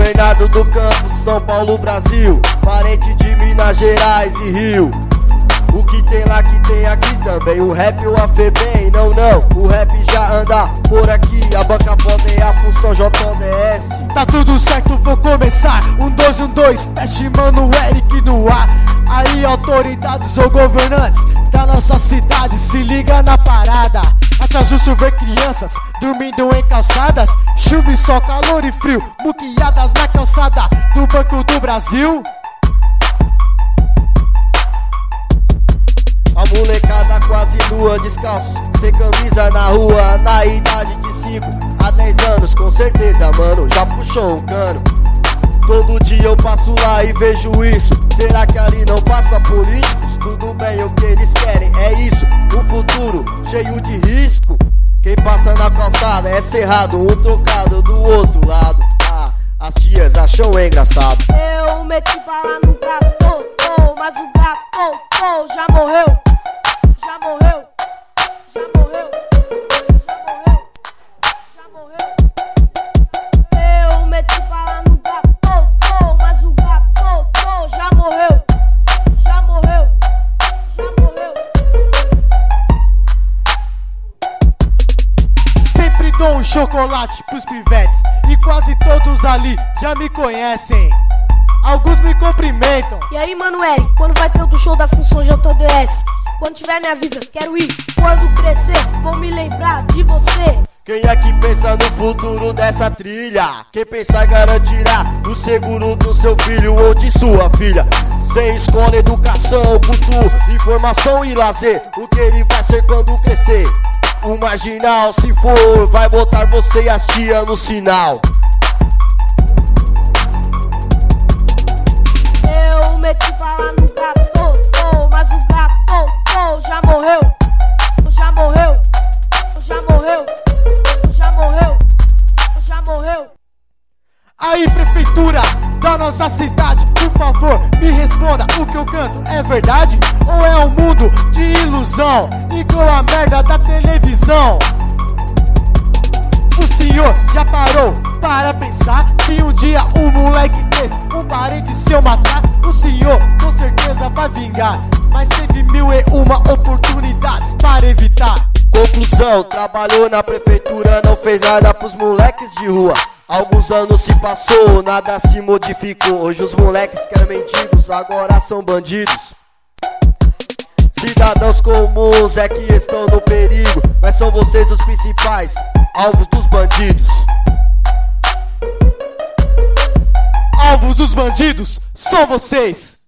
Bernardo do Campo, São Paulo, Brasil, parente de Minas Gerais e Rio. O que tem lá que tem aqui também, o rap o AFB, não, o rap já anda por aqui. A banca foda é a função JDS. Tá tudo certo, vou começar. 1, 2, 1, 2, teste, mano, Eric no ar. Aí autoridades ou governantes da nossa cidade, se liga na parada. Acha justo ver crianças dormindo em calçadas? Chuva e sol, calor e frio, muquiadas na calçada do Banco do Brasil. A molecada quase nua, descalços, sem camisa na rua, na idade de 5 a 10 anos, com certeza, mano, já puxou um cano. Todo dia eu passo lá e vejo isso. Será que ali não passa políticos? Tudo bem, o que eles querem é isso, um futuro cheio de risco. Quem passa na calçada é cerrado, um trocado do outro lado. As tias acham engraçado. Eu meti bala no gato, mas o gato já morreu. Já morreu, já morreu, já morreu, já morreu. Eu meti bala no gato, mas o gato já morreu. Já morreu, já morreu. Sempre dou um chocolate pros pivetes e quase todos ali já me conhecem. Alguns me cumprimentam. E aí, mano, Eric, quando vai ter o do show da função JDS? Quando tiver, me avisa, quero ir. Quando crescer, vou me lembrar de você. Quem é que pensa no futuro dessa trilha? Quem pensar garantirá o seguro do seu filho ou de sua filha. Sem escola, educação, cultura, informação e lazer. O que ele vai ser quando crescer? O marginal, se for, vai botar você e as tia no sinal. Eu meti bala no gato, mas o gato já morreu. Já morreu, já morreu, já morreu, já morreu. Aí, prefeitura da nossa cidade, por favor, me responda, o que eu canto é verdade? Ou é um mundo de ilusão, igual a merda da televisão? O senhor já parou para pensar? Se um dia um moleque desse, um parente seu matar, o senhor com certeza vai vingar. Mas teve 1001 oportunidades para evitar. Conclusão, trabalhou na prefeitura, não fez nada pros moleques de rua. Alguns anos se passou, nada se modificou. Hoje os moleques que eram mendigos, agora são bandidos. Cidadãos comuns é que estão no perigo, mas são vocês os principais alvos dos bandidos. Alvos dos bandidos são vocês.